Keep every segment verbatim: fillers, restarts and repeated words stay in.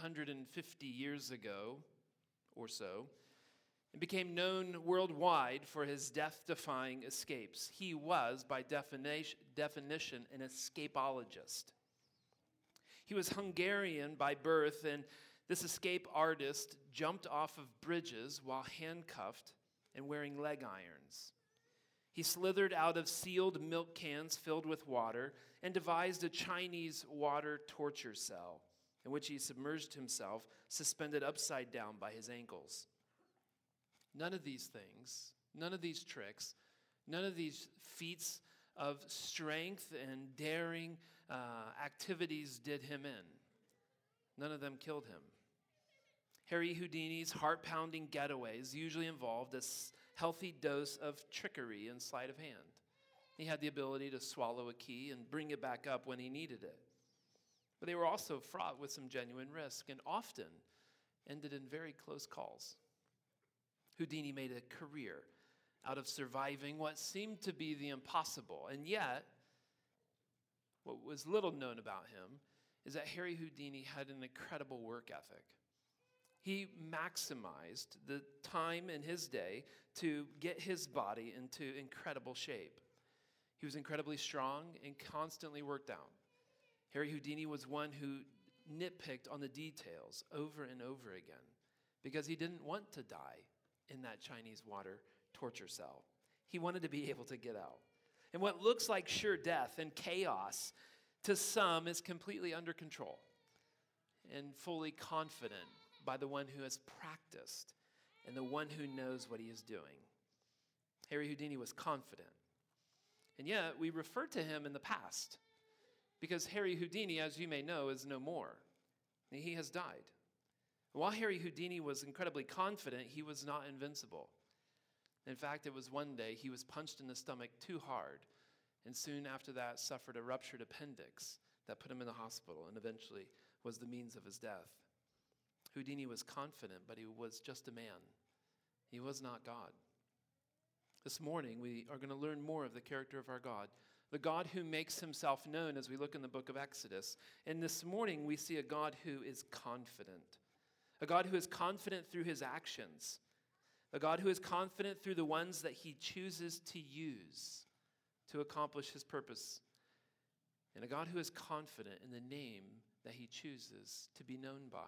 hundred fifty years ago or so, and became known worldwide for his death-defying escapes. He was, by definition, definition, an escapologist. He was Hungarian by birth, and this escape artist jumped off of bridges while handcuffed and wearing leg irons. He slithered out of sealed milk cans filled with water and devised a Chinese water torture cell in which he submerged himself, suspended upside down by his ankles. None of these things, none of these tricks, none of these feats of strength and daring uh, activities did him in. None of them killed him. Harry Houdini's heart-pounding getaways usually involved a healthy dose of trickery and sleight of hand. He had the ability to swallow a key and bring it back up when he needed it. But they were also fraught with some genuine risk and often ended in very close calls. Houdini made a career out of surviving what seemed to be the impossible. And yet, what was little known about him is that Harry Houdini had an incredible work ethic. He maximized the time in his day to get his body into incredible shape. He was incredibly strong and constantly worked out. Harry Houdini was one who nitpicked on the details over and over again because he didn't want to die in that Chinese water torture cell. He wanted to be able to get out. And what looks like sure death and chaos to some is completely under control and fully confident by the one who has practiced and the one who knows what he is doing. Harry Houdini was confident. And yet, we refer to him in the past because Harry Houdini, as you may know, is no more. He has died. While Harry Houdini was incredibly confident, he was not invincible. In fact, it was one day he was punched in the stomach too hard, and soon after that suffered a ruptured appendix that put him in the hospital and eventually was the means of his death. Houdini was confident, but he was just a man. He was not God. This morning, we are going to learn more of the character of our God, the God who makes himself known as we look in the book of Exodus. And this morning, we see a God who is confident, a God who is confident through his actions, a God who is confident through the ones that he chooses to use to accomplish his purpose, and a God who is confident in the name that he chooses to be known by.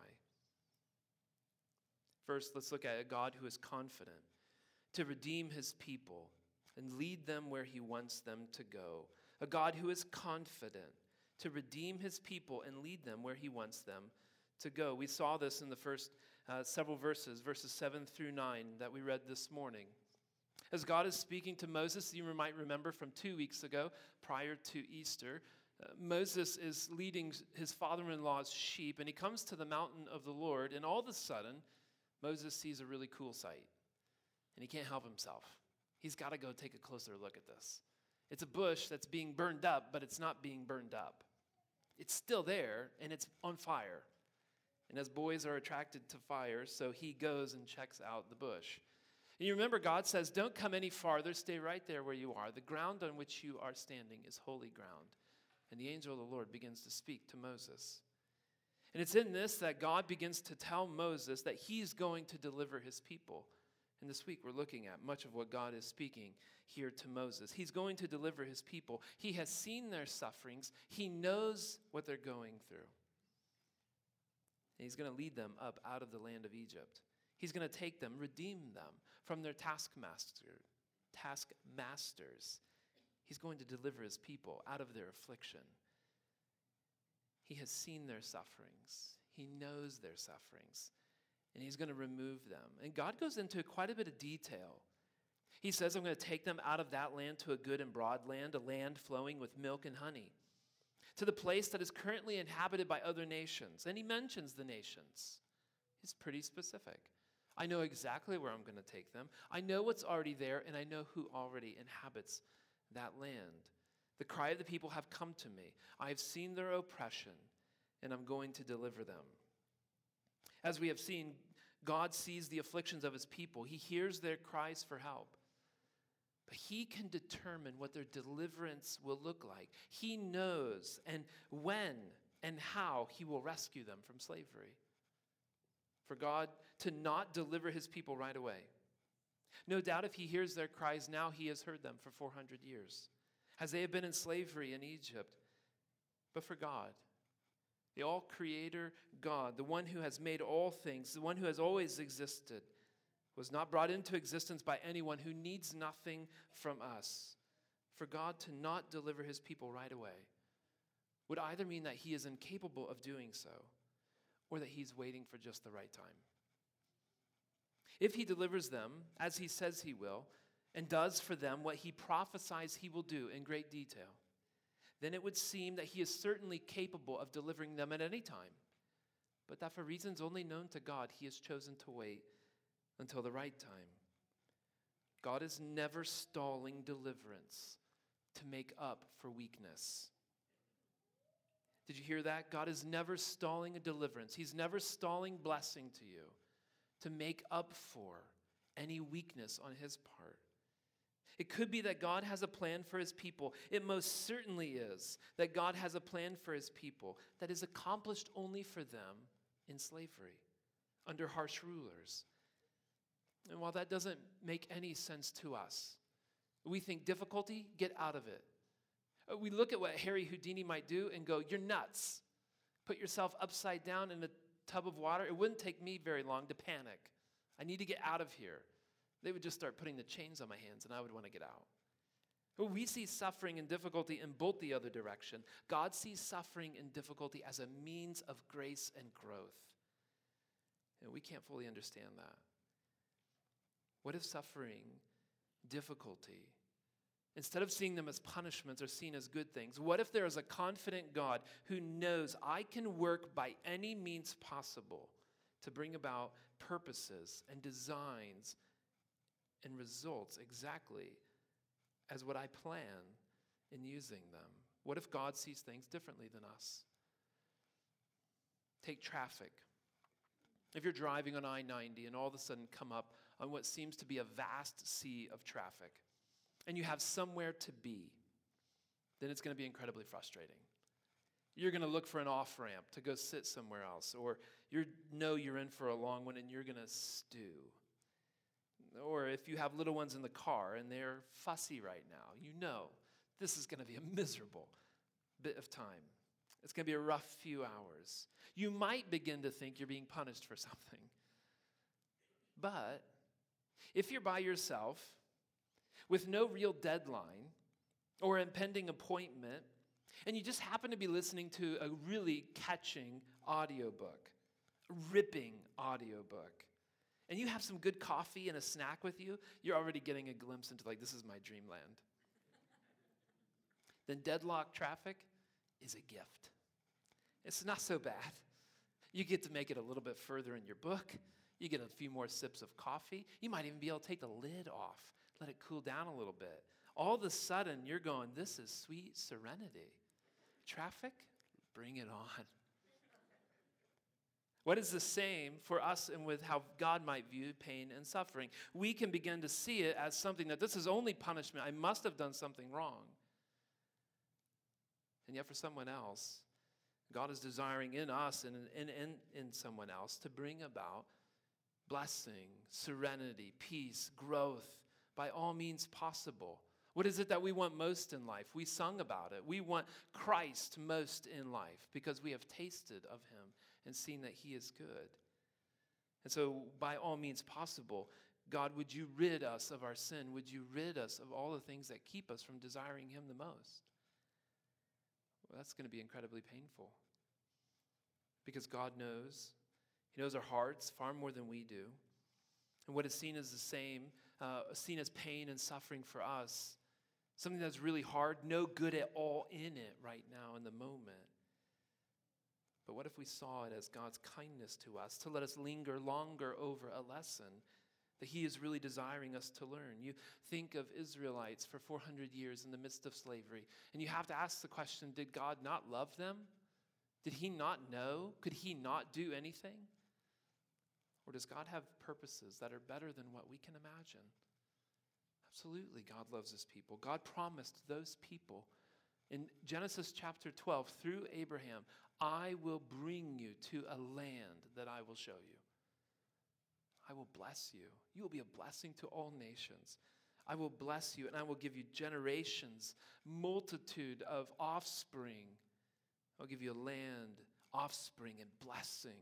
First, let's look at a God who is confident to redeem his people and lead them where he wants them to go. A God who is confident to redeem his people and lead them where he wants them to go. We saw this in the first uh, several verses, verses seven through nine that we read this morning. As God is speaking to Moses, you might remember from two weeks ago, prior to Easter, uh, Moses is leading his father-in-law's sheep, and he comes to the mountain of the Lord, and all of a sudden, Moses sees a really cool sight, and he can't help himself. He's got to go take a closer look at this. It's a bush that's being burned up, but it's not being burned up. It's still there, and it's on fire. And as boys are attracted to fire, so he goes and checks out the bush. And you remember God says, don't come any farther, stay right there where you are. The ground on which you are standing is holy ground. And the angel of the Lord begins to speak to Moses. And it's in this that God begins to tell Moses that he's going to deliver his people. And this week we're looking at much of what God is speaking here to Moses. He's going to deliver his people. He has seen their sufferings. He knows what they're going through. And he's going to lead them up out of the land of Egypt. He's going to take them, redeem them from their taskmaster, taskmasters. He's going to deliver his people out of their affliction. He has seen their sufferings. He knows their sufferings. And he's going to remove them. And God goes into quite a bit of detail. He says, I'm going to take them out of that land to a good and broad land, a land flowing with milk and honey, to the place that is currently inhabited by other nations. And he mentions the nations. He's pretty specific. I know exactly where I'm going to take them. I know what's already there, and I know who already inhabits that land. The cry of the people have come to me. I have seen their oppression, and I'm going to deliver them. As we have seen, God sees the afflictions of his people. He hears their cries for help. But he can determine what their deliverance will look like. He knows and when and how he will rescue them from slavery. for God to not deliver his people right away. No doubt if he hears their cries now, he has heard them for four hundred years, as they have been in slavery in Egypt. But for God, the all-creator God, the one who has made all things, the one who has always existed, was not brought into existence by anyone who needs nothing from us. For God to not deliver his people right away would either mean that he is incapable of doing so, or that he's waiting for just the right time. If he delivers them, as he says he will, and does for them what he prophesies he will do in great detail, then it would seem that he is certainly capable of delivering them at any time, but that for reasons only known to God, he has chosen to wait until the right time. God is never stalling deliverance to make up for weakness. Did you hear that? God is never stalling a deliverance. He's never stalling blessing to you to make up for any weakness on his part. It could be that God has a plan for his people. It most certainly is that God has a plan for his people that is accomplished only for them in slavery, under harsh rulers. And while that doesn't make any sense to us, we think difficulty, get out of it. We look at what Harry Houdini might do and go, you're nuts. Put yourself upside down in a tub of water. It wouldn't take me very long to panic. I need to get out of here. They would just start putting the chains on my hands and I would want to get out. But we see suffering and difficulty in both the other direction. God sees suffering and difficulty as a means of grace and growth. And we can't fully understand that. What if suffering, difficulty, instead of seeing them as punishments, are seen as good things? What if there is a confident God who knows I can work by any means possible to bring about purposes and designs and results exactly as what I plan in using them? What if God sees things differently than us? Take traffic. If you're driving on I ninety and all of a sudden come up on what seems to be a vast sea of traffic, and you have somewhere to be, then it's going to be incredibly frustrating. You're going to look for an off-ramp to go sit somewhere else, or you know you're in for a long one and you're going to stew. Or if you have little ones in the car and they're fussy right now, you know this is going to be a miserable bit of time. It's going to be a rough few hours. You might begin to think you're being punished for something. But if you're by yourself, with no real deadline or impending appointment, and you just happen to be listening to a really catching audiobook, ripping audiobook, and you have some good coffee and a snack with you, you're already getting a glimpse into, like, this is my dreamland. Then deadlock traffic is a gift. It's not so bad. You get to make it a little bit further in your book. You get a few more sips of coffee. You might even be able to take the lid off, let it cool down a little bit. All of a sudden, you're going, this is sweet serenity. Traffic, bring it on. What is the same for us and with how God might view pain and suffering? We can begin to see it as something that this is only punishment. I must have done something wrong. And yet for someone else, God is desiring in us and in, in, in someone else to bring about blessing, serenity, peace, growth, by all means possible. What is it that we want most in life? We sung about it. We want Christ most in life because we have tasted of him and seen that he is good. And so by all means possible, God, would you rid us of our sin? Would you rid us of all the things that keep us from desiring him the most? Well, that's going to be incredibly painful because God knows. He knows our hearts far more than we do. And what is seen as the same, uh, seen as pain and suffering for us, something that's really hard, no good at all in it right now in the moment. But what if we saw it as God's kindness to us to let us linger longer over a lesson that he is really desiring us to learn? You think of Israelites for four hundred years in the midst of slavery, and you have to ask the question, did God not love them? Did he not know? Could he not do anything? Or does God have purposes that are better than what we can imagine? Absolutely, God loves his people. God promised those people in Genesis chapter twelve, through Abraham, I will bring you to a land that I will show you. I will bless you. You will be a blessing to all nations. I will bless you, and I will give you generations, multitude of offspring. I'll give you a land, offspring, and blessing.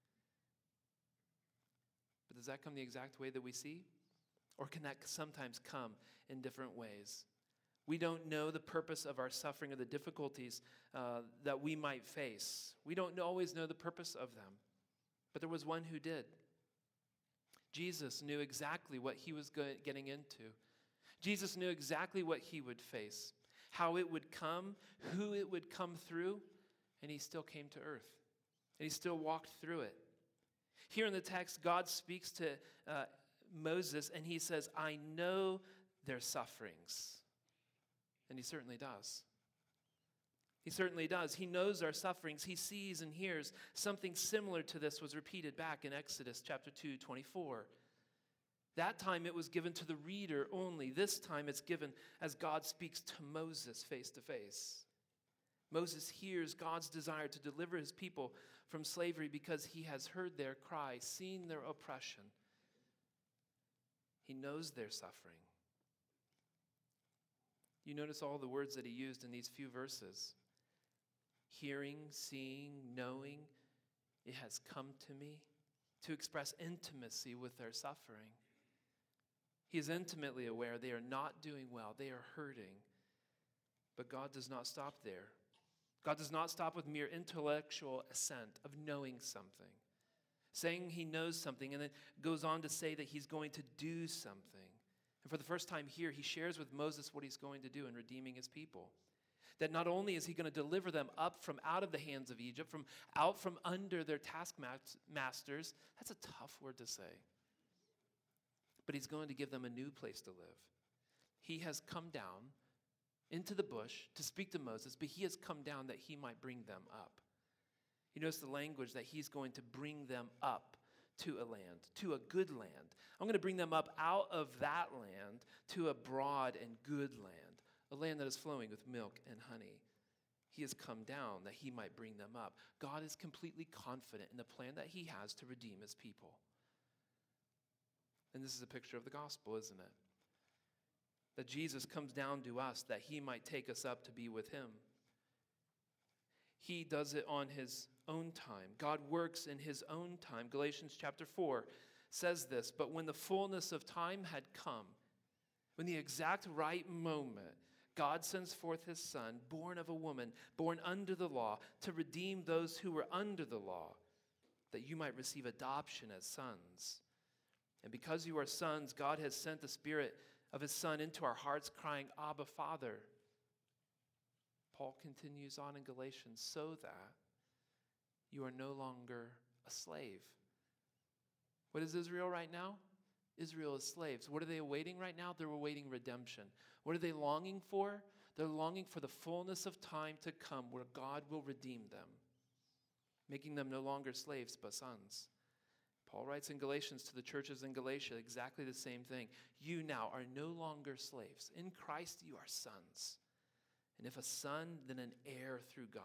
But does that come the exact way that we see? Or can that sometimes come in different ways? We don't know the purpose of our suffering or the difficulties uh, that we might face. We don't always know the purpose of them. But there was one who did. Jesus knew exactly what he was go- getting into. Jesus knew exactly what he would face, how it would come, who it would come through, and he still came to earth. And he still walked through it. Here in the text, God speaks to uh, Moses, and he says, I know their sufferings. And he certainly does. He certainly does. He knows our sufferings. He sees and hears. Something similar to this was repeated back in Exodus chapter two, twenty-four. That time it was given to the reader only. This time it's given as God speaks to Moses face to face. Moses hears God's desire to deliver his people from slavery because he has heard their cry, seen their oppression. He knows their suffering. You notice all the words that he used in these few verses. Hearing, seeing, knowing, it has come to me, to express intimacy with their suffering. He is intimately aware they are not doing well, they are hurting. But God does not stop there. God does not stop with mere intellectual assent of knowing something, saying he knows something, and then goes on to say that he's going to do something. And for the first time here, he shares with Moses what he's going to do in redeeming his people. That not only is he going to deliver them up from out of the hands of Egypt, from out from under their taskmasters, that's a tough word to say. But he's going to give them a new place to live. He has come down into the bush to speak to Moses, but he has come down that he might bring them up. You notice the language that he's going to bring them up to a land, to a good land. I'm going to bring them up out of that land to a broad and good land, a land that is flowing with milk and honey. He has come down that he might bring them up. God is completely confident in the plan that he has to redeem his people. And this is a picture of the gospel, isn't it? That Jesus comes down to us that he might take us up to be with him. He does it on his own time. God works in his own time. Galatians chapter four says this, but when the fullness of time had come, when the exact right moment, God sends forth his son, born of a woman, born under the law, to redeem those who were under the law, that you might receive adoption as sons. And because you are sons, God has sent the Spirit of his Son into our hearts, crying, Abba, Father. Paul continues on in Galatians, so that you are no longer a slave. What is Israel right now? Israel is slaves. What are they awaiting right now? They're awaiting redemption. What are they longing for? They're longing for the fullness of time to come where God will redeem them, making them no longer slaves but sons. Paul writes in Galatians to the churches in Galatia exactly the same thing. You now are no longer slaves. In Christ you are sons. And if a son, then an heir through God.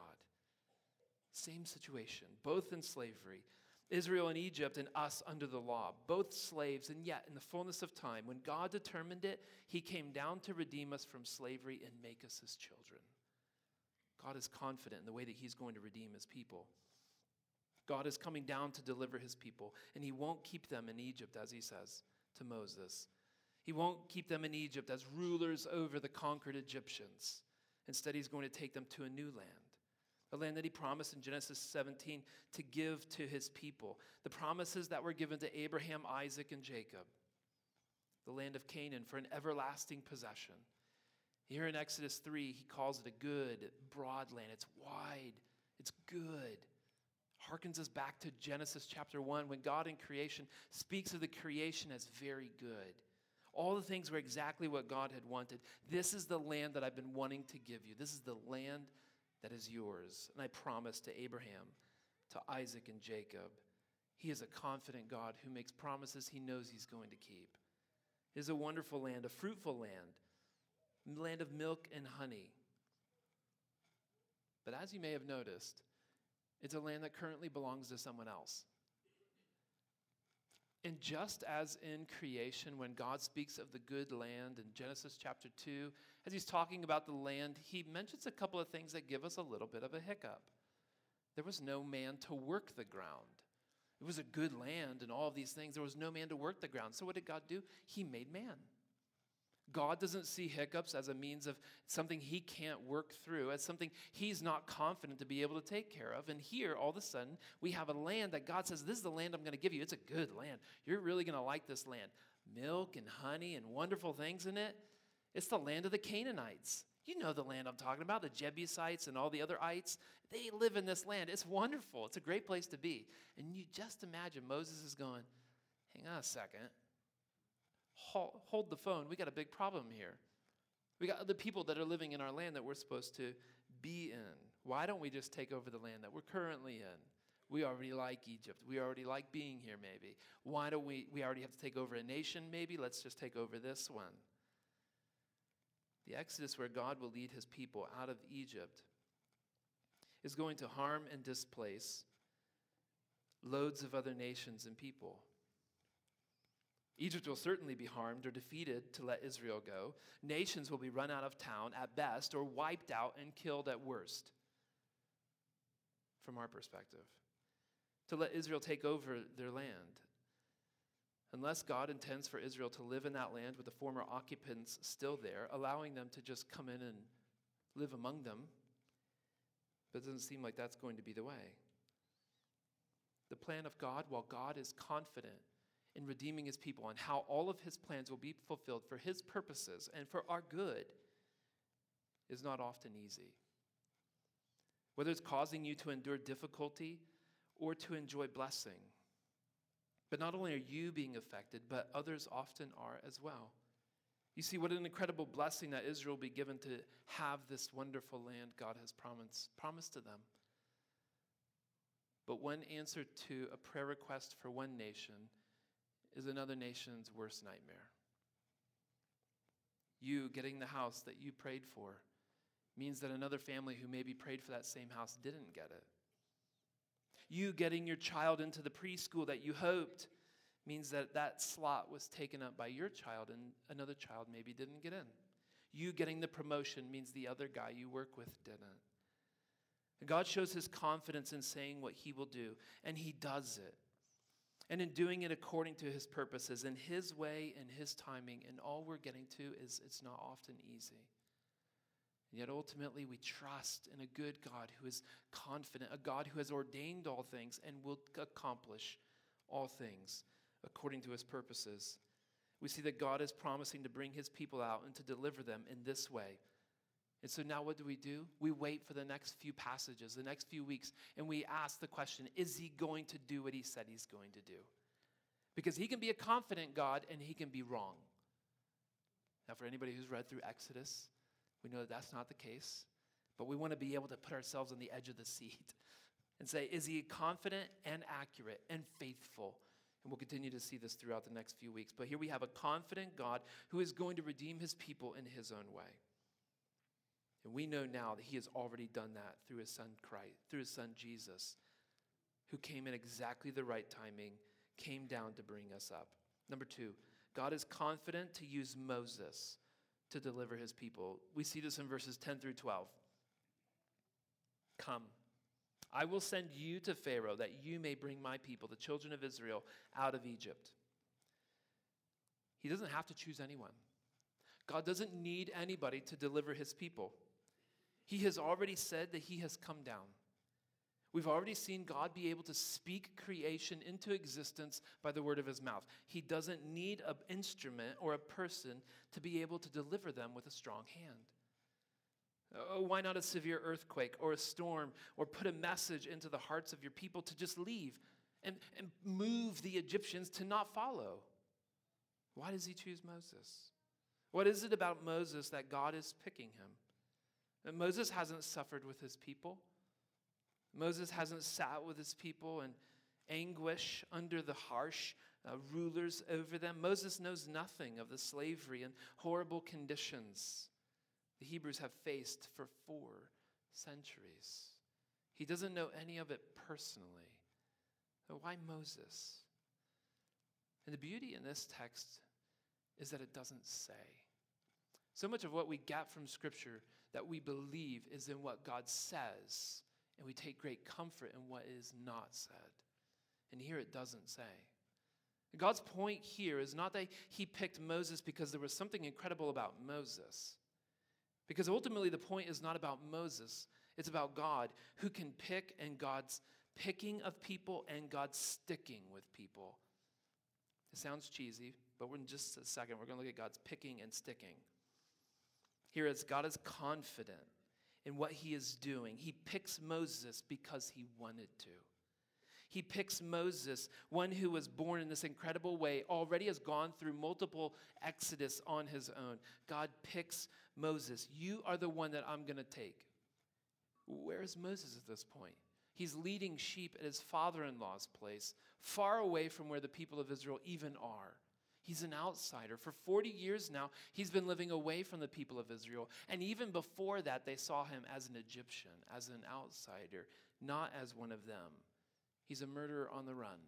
Same situation, both in slavery. Israel in Egypt and us under the law, both slaves, and yet in the fullness of time, when God determined it, he came down to redeem us from slavery and make us his children. God is confident in the way that he's going to redeem his people. God is coming down to deliver his people, and he won't keep them in Egypt, as he says to Moses. He won't keep them in Egypt as rulers over the conquered Egyptians. Instead, he's going to take them to a new land. The land that he promised in Genesis seventeen to give to his people. The promises that were given to Abraham, Isaac, and Jacob. The land of Canaan for an everlasting possession. Here in Exodus three, he calls it a good, broad land. It's wide. It's good. Harkens us back to Genesis chapter one when God in creation speaks of the creation as very good. All the things were exactly what God had wanted. This is the land that I've been wanting to give you. This is the land that is yours. And I promised to Abraham, to Isaac and Jacob. He is a confident God who makes promises he knows he's going to keep. It is a wonderful land, a fruitful land, land of milk and honey. But as you may have noticed, it's a land that currently belongs to someone else. And just as in creation, when God speaks of the good land in Genesis chapter two, as he's talking about the land, he mentions a couple of things that give us a little bit of a hiccup. There was no man to work the ground. It was a good land and all of these things. There was no man to work the ground. So what did God do? He made man. God doesn't see hiccups as a means of something he can't work through, as something he's not confident to be able to take care of. And here, all of a sudden, we have a land that God says, this is the land I'm going to give you. It's a good land. You're really going to like this land. Milk and honey and wonderful things in it. It's the land of the Canaanites. You know the land I'm talking about, the Jebusites and all the other ites. They live in this land. It's wonderful. It's a great place to be. And you just imagine Moses is going, hang on a second. Hold, hold the phone. We got a big problem here. We got the people that are living in our land that we're supposed to be in. Why don't we just take over the land that we're currently in? We already like Egypt. We already like being here maybe. Why don't we, we already have to take over a nation maybe? Let's just take over this one. The Exodus, where God will lead his people out of Egypt, is going to harm and displace loads of other nations and people. Egypt will certainly be harmed or defeated to let Israel go. Nations will be run out of town at best or wiped out and killed at worst, from our perspective, to let Israel take over their land. Unless God intends for Israel to live in that land with the former occupants still there, allowing them to just come in and live among them, but it doesn't seem like that's going to be the way. The plan of God, while God is confident in redeeming his people and how all of his plans will be fulfilled for his purposes and for our good, is not often easy. Whether it's causing you to endure difficulty or to enjoy blessing. But not only are you being affected, but others often are as well. You see, what an incredible blessing that Israel will be given to have this wonderful land God has promised, promised to them. But one answer to a prayer request for one nation is another nation's worst nightmare. You getting the house that you prayed for means that another family who maybe prayed for that same house didn't get it. You getting your child into the preschool that you hoped means that that slot was taken up by your child and another child maybe didn't get in. You getting the promotion means the other guy you work with didn't. And God shows his confidence in saying what he will do, and he does it. And in doing it according to his purposes, in his way and his timing, and all we're getting to is it's not often easy. And yet ultimately we trust in a good God who is confident, a God who has ordained all things and will accomplish all things according to his purposes. We see that God is promising to bring his people out and to deliver them in this way. And so now what do we do? We wait for the next few passages, the next few weeks, and we ask the question, is he going to do what he said he's going to do? Because he can be a confident God and he can be wrong. Now for anybody who's read through Exodus, we know that that's not the case, but we want to be able to put ourselves on the edge of the seat and say, is he confident and accurate and faithful? And we'll continue to see this throughout the next few weeks. But here we have a confident God who is going to redeem his people in his own way. And we know now that he has already done that through his son Christ, through his son Jesus, who came in exactly the right timing, came down to bring us up. Number two, God is confident to use Moses to deliver his people. We see this in verses ten through twelve. Come, I will send you to Pharaoh that you may bring my people, the children of Israel, out of Egypt. He doesn't have to choose anyone. God doesn't need anybody to deliver his people. He has already said that he has come down. We've already seen God be able to speak creation into existence by the word of his mouth. He doesn't need an instrument or a person to be able to deliver them with a strong hand. Oh, why not a severe earthquake or a storm, or put a message into the hearts of your people to just leave and, and move the Egyptians to not follow? Why does he choose Moses? What is it about Moses that God is picking him? And Moses hasn't suffered with his people. Moses hasn't sat with his people in anguish under the harsh uh, rulers over them. Moses knows nothing of the slavery and horrible conditions the Hebrews have faced for four centuries. He doesn't know any of it personally. So why Moses? And the beauty in this text is that it doesn't say. So much of what we get from Scripture that we believe is in what God says, and we take great comfort in what is not said. And here it doesn't say. God's point here is not that he picked Moses because there was something incredible about Moses. Because ultimately the point is not about Moses. It's about God who can pick, and God's picking of people and God's sticking with people. It sounds cheesy, but in just a second we're going to look at God's picking and sticking. Here it's God is confident in what he is doing. He picks Moses because he wanted to. He picks Moses, one who was born in this incredible way, already has gone through multiple exodus on his own. God picks Moses. You are the one that I'm going to take. Where is Moses at this point? He's leading sheep at his father-in-law's place, far away from where the people of Israel even are. He's an outsider. For forty years now, he's been living away from the people of Israel. And even before that, they saw him as an Egyptian, as an outsider, not as one of them. He's a murderer on the run.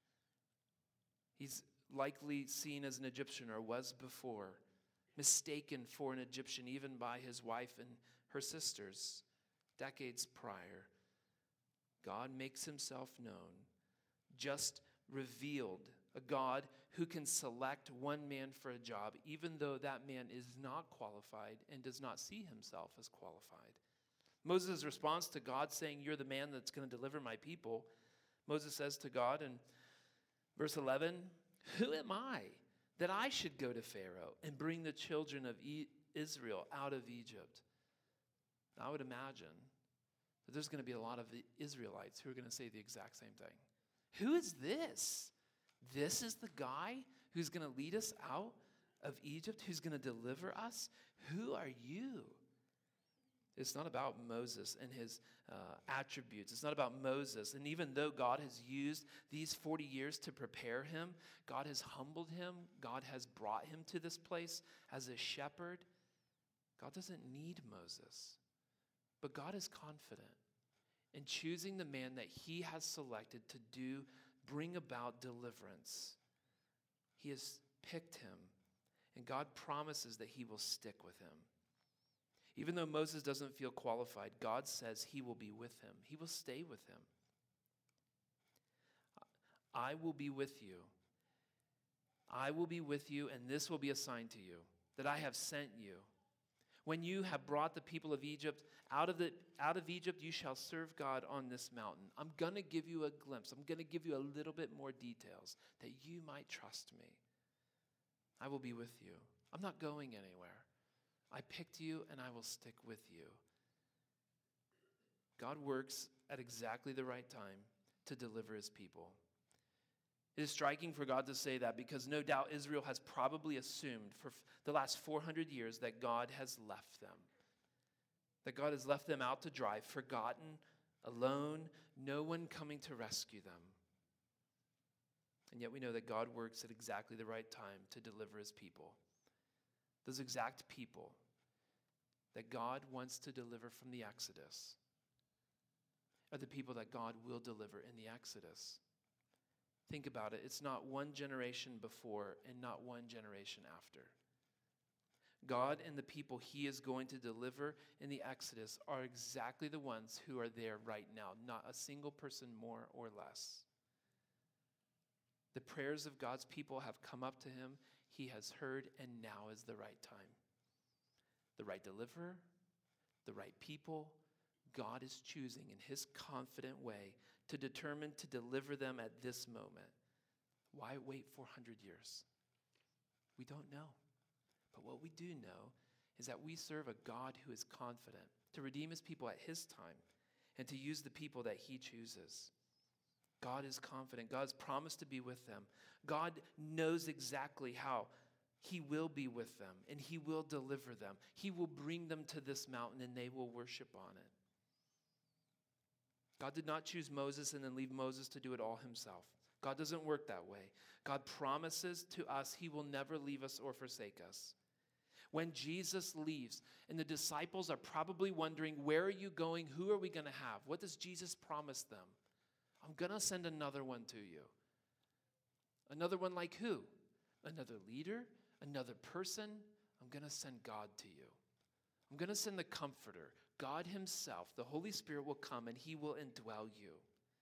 He's likely seen as an Egyptian, or was before, mistaken for an Egyptian even by his wife and her sisters decades prior. God makes himself known, just revealed, a God who can select one man for a job, even though that man is not qualified and does not see himself as qualified. Moses' response to God saying, "You're the man that's going to deliver my people," Moses says to God in verse eleven, "Who am I that I should go to Pharaoh and bring the children of e- Israel out of Egypt?" Now, I would imagine that there's going to be a lot of the Israelites who are going to say the exact same thing. Who is this? This is the guy who's going to lead us out of Egypt, who's going to deliver us? Who are you? It's not about Moses and his uh, attributes. It's not about Moses. And even though God has used these forty years to prepare him, God has humbled him, God has brought him to this place as a shepherd, God doesn't need Moses. But God is confident in choosing the man that he has selected to do, bring about deliverance. He has picked him, and God promises that he will stick with him. Even though Moses doesn't feel qualified, God says he will be with him. He will stay with him. I will be with you. I will be with you, and this will be a sign to you that I have sent you. When you have brought the people of Egypt out of the out of Egypt, you shall serve God on this mountain. I'm going to give you a glimpse. I'm going to give you a little bit more details that you might trust me. I will be with you. I'm not going anywhere. I picked you, and I will stick with you. God works at exactly the right time to deliver his people. It is striking for God to say that because no doubt Israel has probably assumed for the last four hundred years that God has left them. That God has left them out to dry, forgotten, alone, no one coming to rescue them. And yet we know that God works at exactly the right time to deliver his people. Those exact people that God wants to deliver from the Exodus are the people that God will deliver in the Exodus. Think about it. It's not one generation before and not one generation after. God and the people he is going to deliver in the Exodus are exactly the ones who are there right now, not a single person more or less. The prayers of God's people have come up to him. He has heard, and now is the right time. The right deliverer, the right people, God is choosing in his confident way to determine to deliver them at this moment. Why wait four hundred years? We don't know. But what we do know is that we serve a God who is confident to redeem his people at his time and to use the people that he chooses. God is confident. God's promised to be with them. God knows exactly how he will be with them, and he will deliver them. He will bring them to this mountain, and they will worship on it. God did not choose Moses and then leave Moses to do it all himself. God doesn't work that way. God promises to us he will never leave us or forsake us. When Jesus leaves, and the disciples are probably wondering, where are you going? Who are we going to have? What does Jesus promise them? I'm going to send another one to you. Another one like who? Another leader? Another person? I'm going to send God to you. I'm going to send the Comforter. God himself, the Holy Spirit will come and he will indwell you.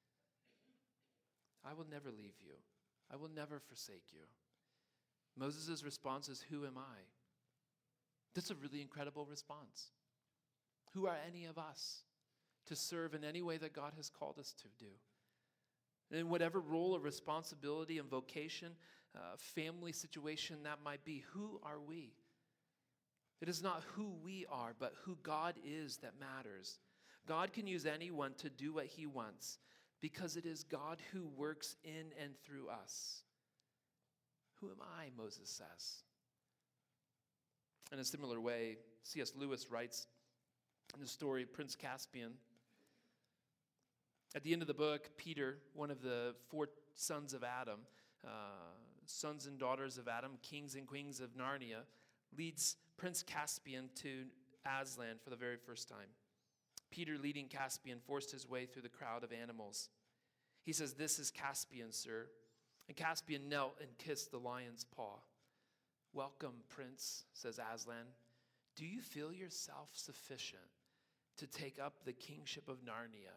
I will never leave you. I will never forsake you. Moses' response is, who am I? That's a really incredible response. Who are any of us to serve in any way that God has called us to do? And in whatever role or responsibility and vocation, uh, family situation that might be, who are we? It is not who we are, but who God is that matters. God can use anyone to do what he wants because it is God who works in and through us. Who am I, Moses says. In a similar way, C S Lewis writes in the story Prince Caspian, at the end of the book, Peter, one of the four sons of Adam, uh, sons and daughters of Adam, kings and queens of Narnia, leads Prince Caspian to Aslan for the very first time. Peter, leading Caspian, forced his way through the crowd of animals. He says, "This is Caspian, sir." And Caspian knelt and kissed the lion's paw. "Welcome, Prince," says Aslan. "Do you feel yourself sufficient to take up the kingship of Narnia?"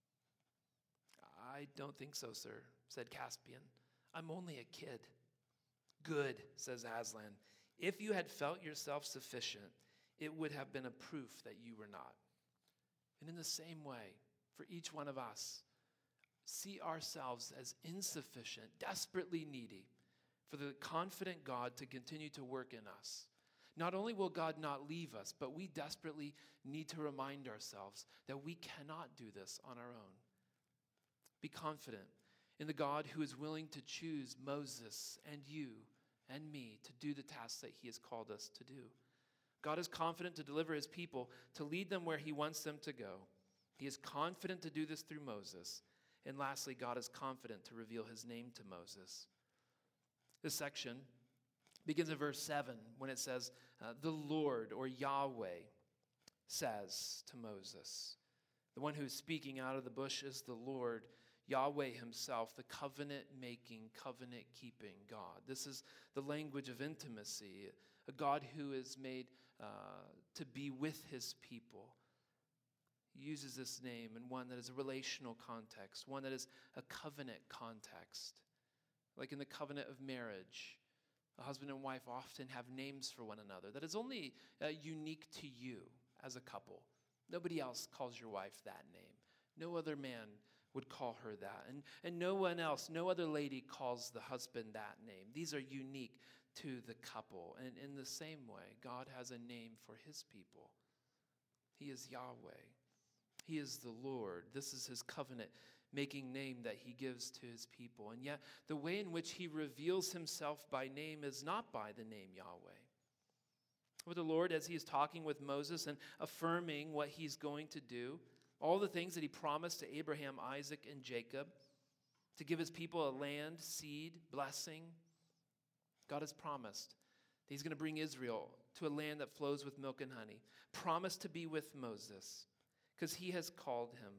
"I don't think so, sir," said Caspian. "I'm only a kid." "Good," says Aslan. "If you had felt yourself sufficient, it would have been a proof that you were not." And in the same way, for each one of us, see ourselves as insufficient, desperately needy, for the confident God to continue to work in us. Not only will God not leave us, but we desperately need to remind ourselves that we cannot do this on our own. Be confident in the God who is willing to choose Moses and you and me to do the tasks that he has called us to do. God is confident to deliver his people, to lead them where he wants them to go. He is confident to do this through Moses. And lastly, God is confident to reveal his name to Moses. This section begins in verse seven when it says, uh, the Lord or Yahweh says to Moses. The one who is speaking out of the bush is the Lord, Yahweh himself, the covenant-making, covenant-keeping God. This is the language of intimacy, a God who is made uh, to be with his people. He uses this name in one that is a relational context, one that is a covenant context. Like in the covenant of marriage, a husband and wife often have names for one another that is only uh, unique to you as a couple. Nobody else calls your wife that name. No other man would call her that. And, and no one else, no other lady calls the husband that name. These are unique to the couple. And in the same way, God has a name for his people. He is Yahweh. He is the Lord. This is his covenant-making name that he gives to his people. And yet, the way in which he reveals himself by name is not by the name Yahweh. With the Lord, as he is talking with Moses and affirming what he's going to do, all the things that he promised to Abraham, Isaac, and Jacob, to give his people a land, seed, blessing, God has promised that he's going to bring Israel to a land that flows with milk and honey. Promised to be with Moses, because he has called him.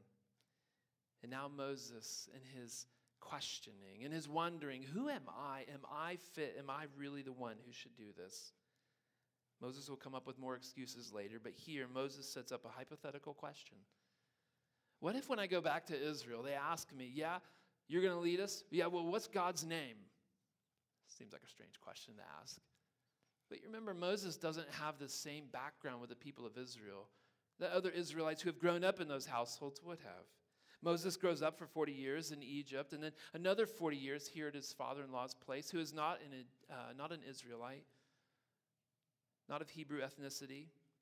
And now Moses, in his questioning, in his wondering, who am I? Am I fit? Am I really the one who should do this? Moses will come up with more excuses later, but here Moses sets up a hypothetical question. What if when I go back to Israel, they ask me, yeah, you're going to lead us? Yeah, well, what's God's name? Seems like a strange question to ask. But you remember, Moses doesn't have the same background with the people of Israel that other Israelites who have grown up in those households would have. Moses grows up for forty years in Egypt, and then another forty years here at his father-in-law's place, who is not, in a, uh, not an Israelite, not of Hebrew ethnicity.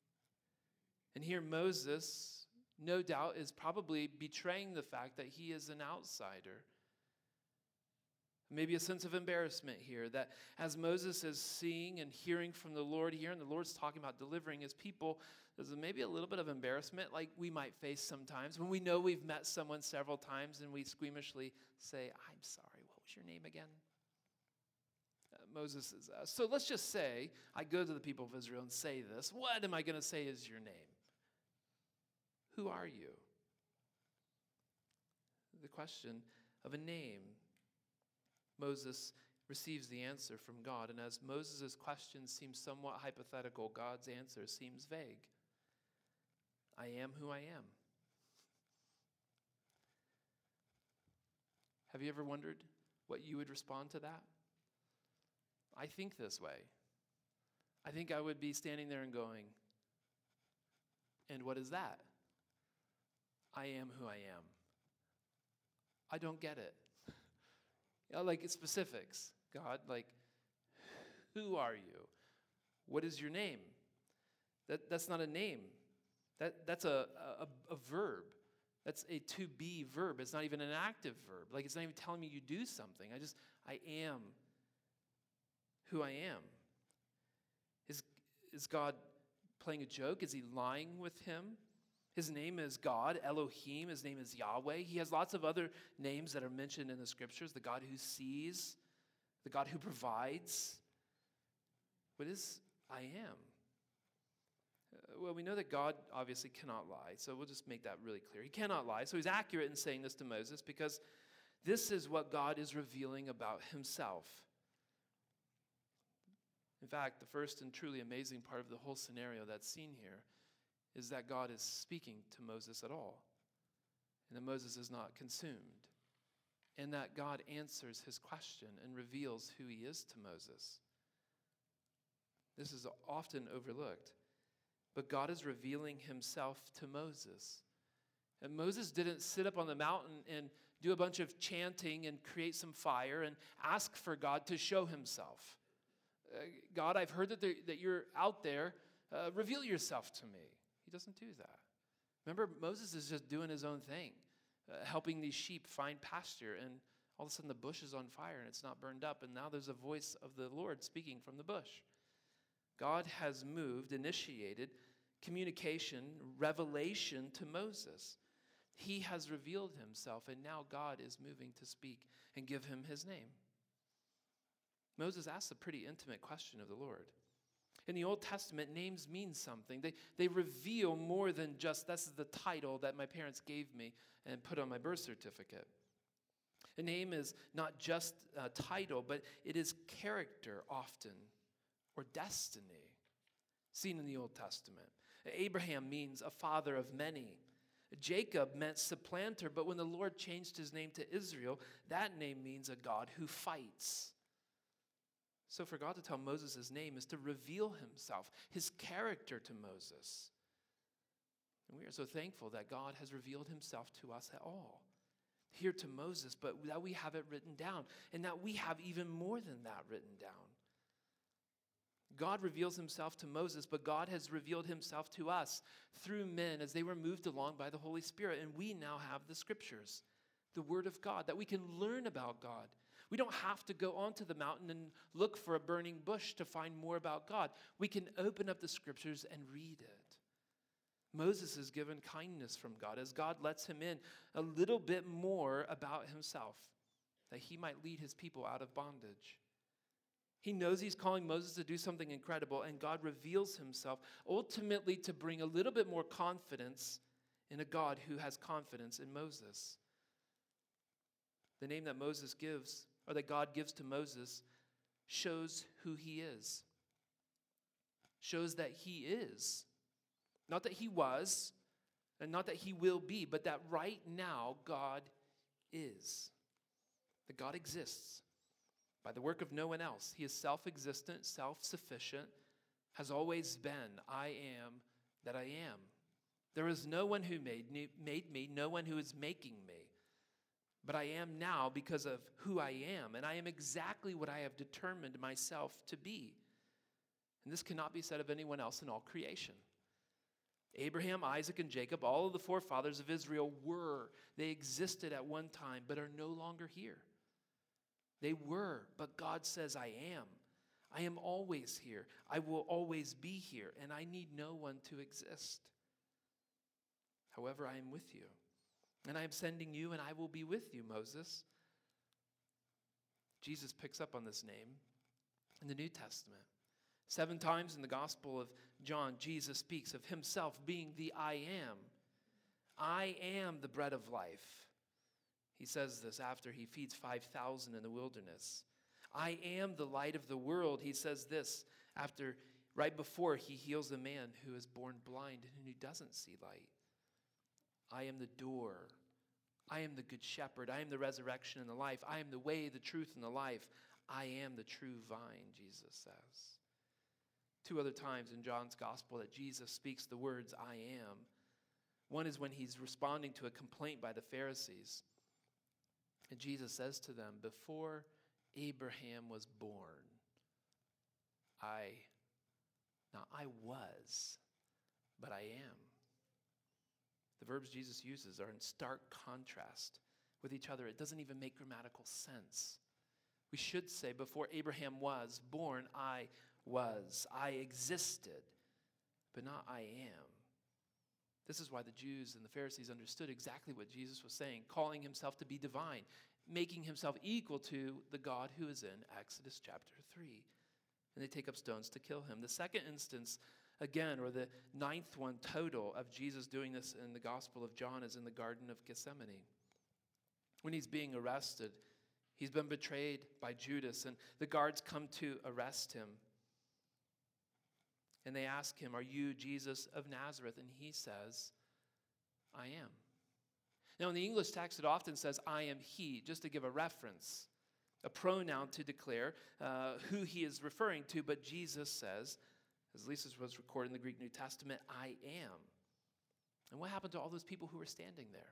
And here Moses, no doubt, is probably betraying the fact that he is an outsider. Maybe a sense of embarrassment here, that as Moses is seeing and hearing from the Lord here, and the Lord's talking about delivering his people, there's maybe a little bit of embarrassment like we might face sometimes when we know we've met someone several times and we squeamishly say, I'm sorry, what was your name again? Uh, Moses is, uh, so let's just say I go to the people of Israel and say this. What am I going to say is your name? Who are you? The question of a name. Moses receives the answer from God. And as Moses' question seems somewhat hypothetical, God's answer seems vague. I am who I am. Have you ever wondered what you would respond to that? I think this way. I think I would be standing there and going, and what is that? I am who I am. I don't get it. You know, like specifics. God, like, who are you? What is your name? That, that's not a name. That, that's a, a, a verb. That's a to be verb. It's not even an active verb. Like, it's not even telling me you do something. I just, I am who I am. Is, is God playing a joke? Is he lying with him? His name is God, Elohim. His name is Yahweh. He has lots of other names that are mentioned in the scriptures. The God who sees, the God who provides. What is I am? Uh, well, we know that God obviously cannot lie, so we'll just make that really clear. He cannot lie, so he's accurate in saying this to Moses because this is what God is revealing about himself. In fact, the first and truly amazing part of the whole scenario that's seen here is that God is speaking to Moses at all, and that Moses is not consumed, and that God answers his question and reveals who he is to Moses. This is often overlooked, but God is revealing himself to Moses. And Moses didn't sit up on the mountain and do a bunch of chanting and create some fire and ask for God to show himself. Uh, God, I've heard that, there, that you're out there. Uh, reveal yourself to me. He doesn't do that. Remember, Moses is just doing his own thing, uh, helping these sheep find pasture, and all of a sudden the bush is on fire and it's not burned up, and now there's a voice of the Lord speaking from the bush. God has moved, initiated communication, revelation to Moses. He has revealed himself, and now God is moving to speak and give him his name. Moses asks a pretty intimate question of the Lord. In the Old Testament, names mean something. They, they reveal more than just, this is the title that my parents gave me and put on my birth certificate. A name is not just a title, but it is character often, or destiny, seen in the Old Testament. Abraham means a father of many. Jacob meant supplanter, but when the Lord changed his name to Israel, that name means a God who fights. So for God to tell Moses his name is to reveal himself, his character to Moses. And we are so thankful that God has revealed himself to us at all. Here to Moses, but that we have it written down, and that we have even more than that written down. God reveals himself to Moses, but God has revealed himself to us through men as they were moved along by the Holy Spirit. And we now have the scriptures, the word of God, that we can learn about God. We don't have to go onto the mountain and look for a burning bush to find more about God. We can open up the scriptures and read it. Moses is given kindness from God as God lets him in a little bit more about himself, that he might lead his people out of bondage. He knows he's calling Moses to do something incredible, and God reveals himself ultimately to bring a little bit more confidence in a God who has confidence in Moses. The name that Moses gives, or that God gives to Moses, shows who he is. Shows that he is. Not that he was, and not that he will be, but that right now God is. That God exists by the work of no one else. He is self-existent, self-sufficient, has always been. I am that I am. There is no one who made me, made me, no one who is making me. But I am now because of who I am, and I am exactly what I have determined myself to be. And this cannot be said of anyone else in all creation. Abraham, Isaac, and Jacob, all of the forefathers of Israel were. They existed at one time, but are no longer here. They were, but God says, I am. I am always here. I will always be here, and I need no one to exist. However, I am with you. And I am sending you, and I will be with you, Moses. Jesus picks up on this name in the New Testament. Seven times in the Gospel of John, Jesus speaks of himself being the I am. I am the bread of life. He says this after he feeds five thousand in the wilderness. I am the light of the world. He says this after, right before he heals a man who is born blind and who doesn't see light. I am the door. I am the good shepherd. I am the resurrection and the life. I am the way, the truth, and the life. I am the true vine, Jesus says. Two other times in John's gospel that Jesus speaks the words, I am. One is when he's responding to a complaint by the Pharisees. And Jesus says to them, before Abraham was born, I, now I was, but I am. The verbs Jesus uses are in stark contrast with each other. It doesn't even make grammatical sense. We should say, before Abraham was born, I was. I existed, but not I am. This is why the Jews and the Pharisees understood exactly what Jesus was saying, calling himself to be divine, making himself equal to the God who is in Exodus chapter three. And they take up stones to kill him. The second instance, again, or the ninth one total of Jesus doing this in the Gospel of John is in the Garden of Gethsemane. When he's being arrested, he's been betrayed by Judas, and the guards come to arrest him. And they ask him, are you Jesus of Nazareth? And he says, I am. Now, in the English text, it often says, I am he, just to give a reference, a pronoun to declare uh, who he is referring to. But Jesus says, as Lisa was recorded in the Greek New Testament, I am. And what happened to all those people who were standing there?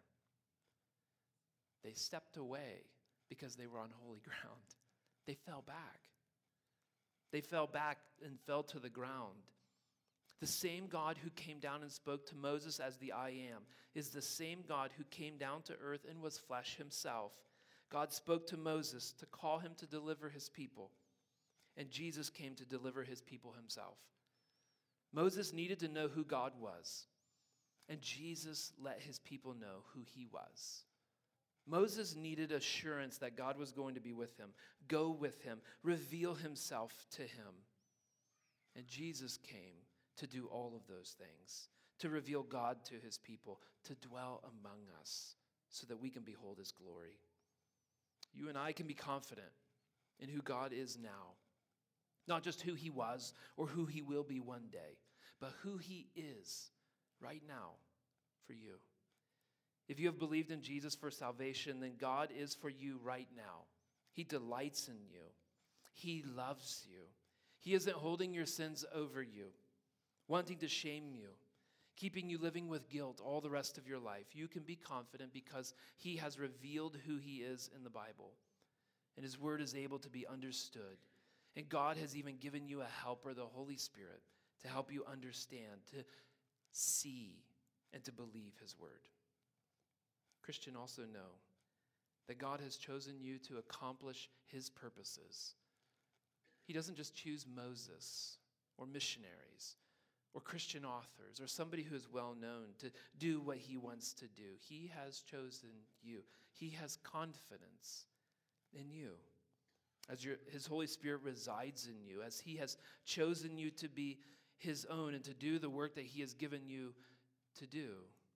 They stepped away because they were on holy ground. They fell back. They fell back and fell to the ground. The same God who came down and spoke to Moses as the I am is the same God who came down to earth and was flesh himself. God spoke to Moses to call him to deliver his people, and Jesus came to deliver his people himself. Moses needed to know who God was, and Jesus let his people know who he was. Moses needed assurance that God was going to be with him, go with him, reveal himself to him. And Jesus came to do all of those things, to reveal God to his people, to dwell among us so that we can behold his glory. You and I can be confident in who God is now, not just who he was or who he will be one day, but who he is right now for you. If you have believed in Jesus for salvation, then God is for you right now. He delights in you. He loves you. He isn't holding your sins over you, wanting to shame you, keeping you living with guilt all the rest of your life. You can be confident because he has revealed who he is in the Bible, and his word is able to be understood. And God has even given you a helper, the Holy Spirit, to help you understand, to see, and to believe his word. Christian, also know that God has chosen you to accomplish his purposes. He doesn't just choose Moses or missionaries or Christian authors or somebody who is well known to do what he wants to do. He has chosen you. He has confidence in you. As your, his Holy Spirit resides in you, as he has chosen you to be his own and to do the work that he has given you to do.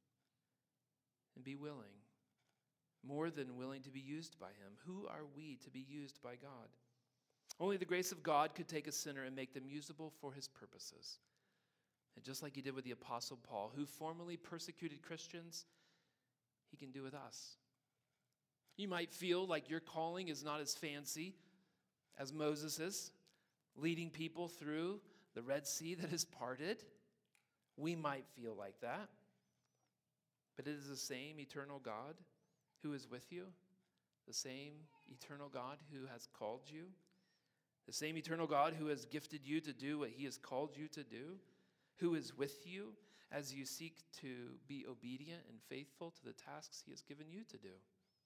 And be willing, more than willing to be used by him. Who are we to be used by God? Only the grace of God could take a sinner and make them usable for his purposes. And just like he did with the Apostle Paul, who formerly persecuted Christians, he can do with us. You might feel like your calling is not as fancy as Moses's, leading people through the Red Sea that is parted. We might feel like that. But it is the same eternal God who is with you, the same eternal God who has called you, the same eternal God who has gifted you to do what he has called you to do, who is with you as you seek to be obedient and faithful to the tasks he has given you to do,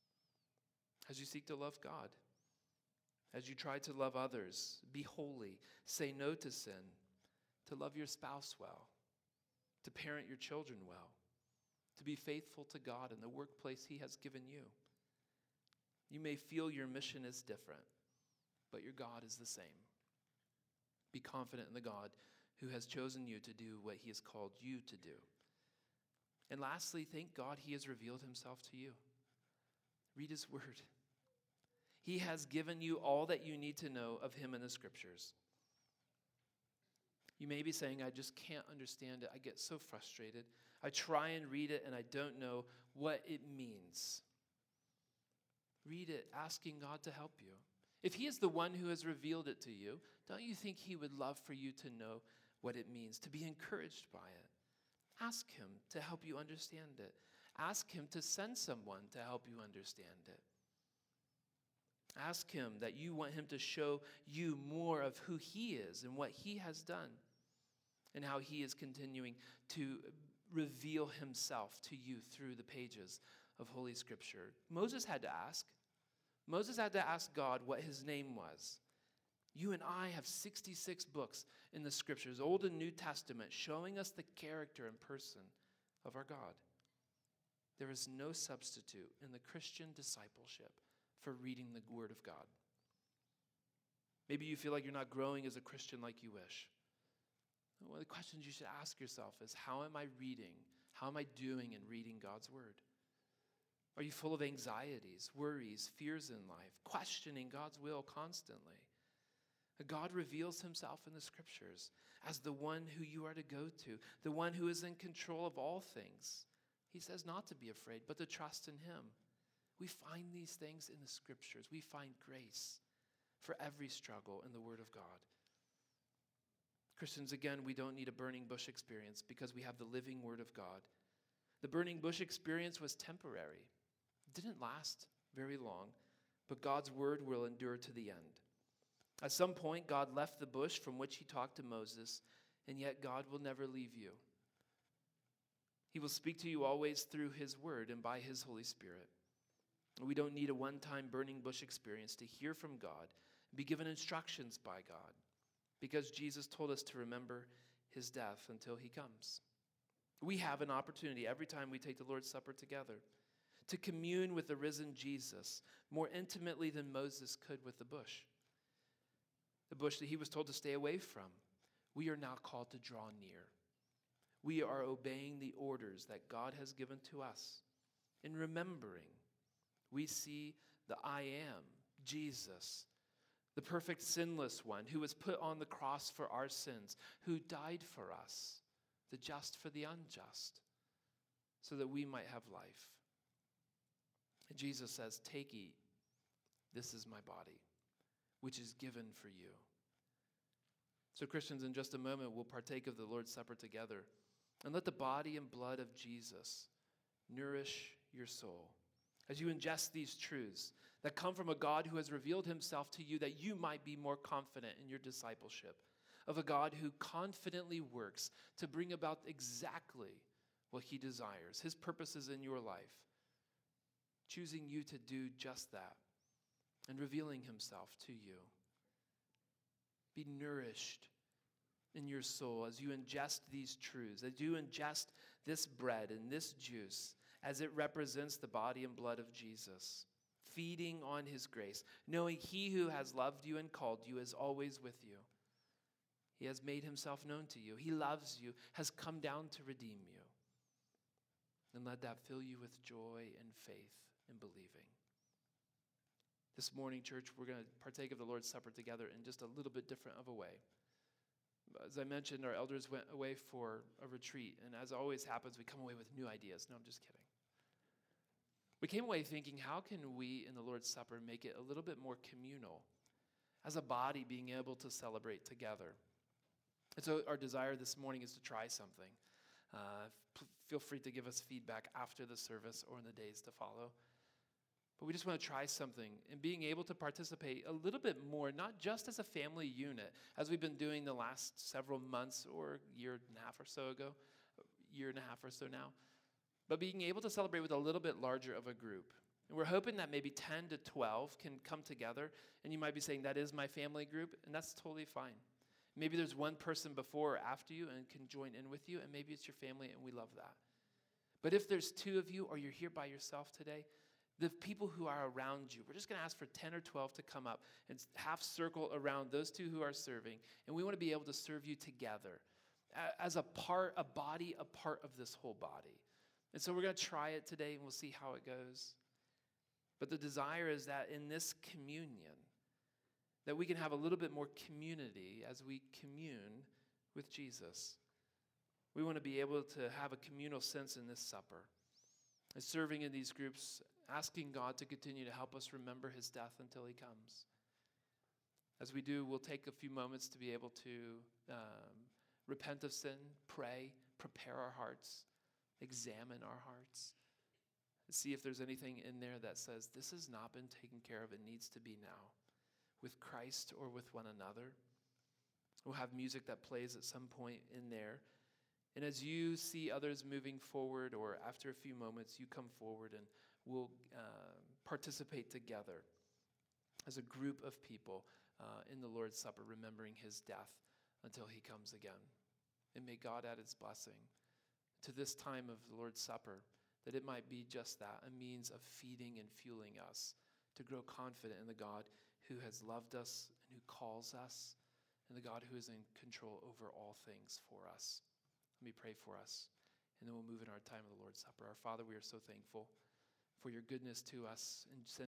as you seek to love God, as you try to love others, be holy, say no to sin, to love your spouse well, to parent your children well, to be faithful to God in the workplace he has given you. You may feel your mission is different, but your God is the same. Be confident in the God who has chosen you to do what he has called you to do. And lastly, thank God he has revealed himself to you. Read his word. He has given you all that you need to know of him in the scriptures. You may be saying, I just can't understand it. I get so frustrated. I try and read it and I don't know what it means. Read it, asking God to help you. If he is the one who has revealed it to you, don't you think he would love for you to know what it means, to be encouraged by it? Ask him to help you understand it. Ask him to send someone to help you understand it. Ask him that you want him to show you more of who he is and what he has done and how he is continuing to reveal himself to you through the pages of Holy Scripture. Moses had to ask. Moses had to ask God what his name was. You and I have sixty-six books in the Scriptures, Old and New Testament, showing us the character and person of our God. There is no substitute in the Christian discipleship for reading the Word of God. Maybe you feel like you're not growing as a Christian like you wish. One of the questions you should ask yourself is, how am I reading? How am I doing in reading God's Word? Are you full of anxieties, worries, fears in life, questioning God's will constantly? God reveals himself in the Scriptures as the one who you are to go to, the one who is in control of all things. He says not to be afraid, but to trust in him. We find these things in the Scriptures. We find grace for every struggle in the Word of God. Christians, again, we don't need a burning bush experience because we have the living Word of God. The burning bush experience was temporary. It didn't last very long, but God's Word will endure to the end. At some point, God left the bush from which he talked to Moses, and yet God will never leave you. He will speak to you always through his Word and by his Holy Spirit. We don't need a one-time burning bush experience to hear from God and be given instructions by God, because Jesus told us to remember his death until he comes. We have an opportunity every time we take the Lord's Supper together to commune with the risen Jesus more intimately than Moses could with the bush. The bush that he was told to stay away from. We are now called to draw near. We are obeying the orders that God has given to us. In remembering, we see the I am, Jesus, the perfect sinless one who was put on the cross for our sins, who died for us, the just for the unjust, so that we might have life. And Jesus says, take, eat, this is my body, which is given for you. So Christians, in just a moment, we'll partake of the Lord's Supper together. And let the body and blood of Jesus nourish your soul as you ingest these truths that come from a God who has revealed himself to you, that you might be more confident in your discipleship of a God who confidently works to bring about exactly what he desires, his purposes in your life, choosing you to do just that and revealing himself to you. Be nourished in your soul as you ingest these truths, as you ingest this bread and this juice, as it represents the body and blood of Jesus, feeding on his grace, knowing he who has loved you and called you is always with you. He has made himself known to you. He loves you, has come down to redeem you. And let that fill you with joy and faith in believing. This morning, church, we're going to partake of the Lord's Supper together in just a little bit different of a way. As I mentioned, our elders went away for a retreat, and as always happens, we come away with new ideas. No, I'm just kidding. We came away thinking, how can we in the Lord's Supper make it a little bit more communal, as a body being able to celebrate together? And so our desire this morning is to try something. Uh, p- feel free to give us feedback after the service or in the days to follow. But we just want to try something and being able to participate a little bit more, not just as a family unit, as we've been doing the last several months or year and a half or so ago, year and a half or so now, but being able to celebrate with a little bit larger of a group. And we're hoping that maybe ten to twelve can come together, and you might be saying, that is my family group, and that's totally fine. Maybe there's one person before or after you and can join in with you, and maybe it's your family, and we love that. But if there's two of you or you're here by yourself today, the people who are around you, we're just going to ask for ten or twelve to come up and half circle around those two who are serving. And we want to be able to serve you together as a part, a body, a part of this whole body. And so we're going to try it today, and we'll see how it goes. But the desire is that in this communion, that we can have a little bit more community as we commune with Jesus. We want to be able to have a communal sense in this supper. As serving in these groups, asking God to continue to help us remember his death until he comes. As we do, we'll take a few moments to be able to um, repent of sin, pray, prepare our hearts, examine our hearts, see if there's anything in there that says, this has not been taken care of, it needs to be now, with Christ or with one another. We'll have music that plays at some point in there. And as you see others moving forward, or after a few moments, you come forward and we'll uh, participate together as a group of people uh, in the Lord's Supper, remembering his death until he comes again. And may God add his blessing to this time of the Lord's Supper, that it might be just that, a means of feeding and fueling us to grow confident in the God who has loved us and who calls us, and the God who is in control over all things for us. Let me pray for us, and then we'll move in our time of the Lord's Supper. Our Father, we are so thankful for your goodness to us and